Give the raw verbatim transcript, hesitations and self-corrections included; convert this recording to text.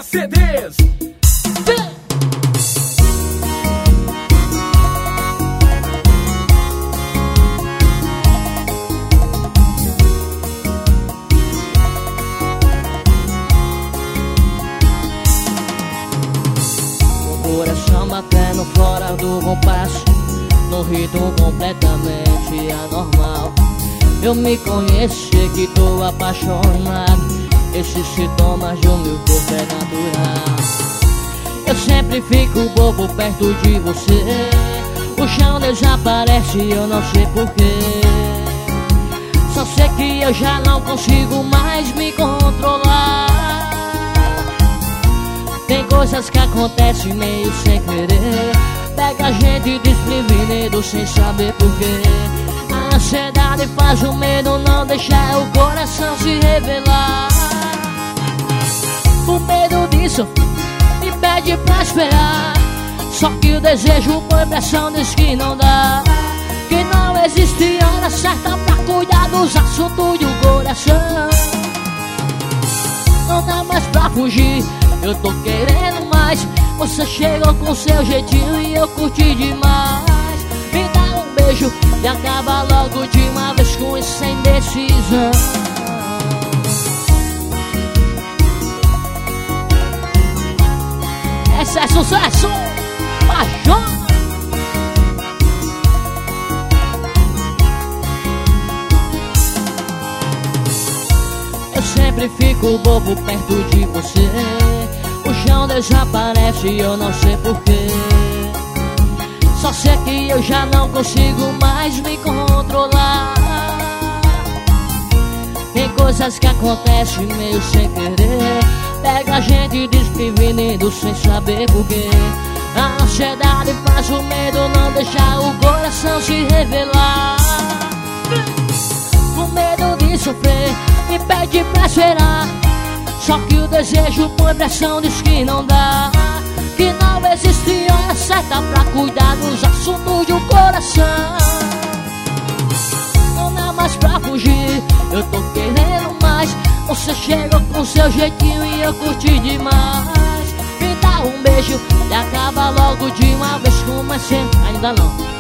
C Ds. O coração batendo fora do compasso, num ritmo completamente anormal. Eu me conheço, sei que tô apaixonado. Esses sintomas do meu corpo é natural. Eu sempre fico bobo perto de você. O chão desaparece e eu não sei porquê. Só sei que eu já não consigo mais me controlar. Tem coisas que acontecem meio sem querer. Pega a gente desprevenido sem saber porquê. A ansiedade faz o medo não deixar o coração se revelar. O medo disso me pede pra esperar. Só que o desejo por pressão diz que não dá. Que não existe hora certa pra cuidar dos assuntos do coração. Não dá mais pra fugir, eu tô querendo mais. Você chegou com seu jeitinho e eu curti demais. Me dá um beijo e acaba logo de uma vez com essa indecisão. Esse é sucesso, paixão. Eu sempre fico bobo perto de você. O chão desaparece e eu não sei porquê. Só sei que eu já não consigo mais me controlar. Tem coisas que acontecem meio sem querer. Pega a gente desprevenido sem saber porquê. A ansiedade faz o medo não deixar o coração se revelar. O medo de sofrer me pede pra esperar. Só que o desejo por pressão diz que não dá. Que não existe hora certa pra cuidar dos assuntos do coração. Não dá mais pra fugir, eu tô querendo mais. Você chegou com seu jeitinho e eu curti demais. Me dá um beijo e acaba logo de uma vez com uma cena. Ainda não.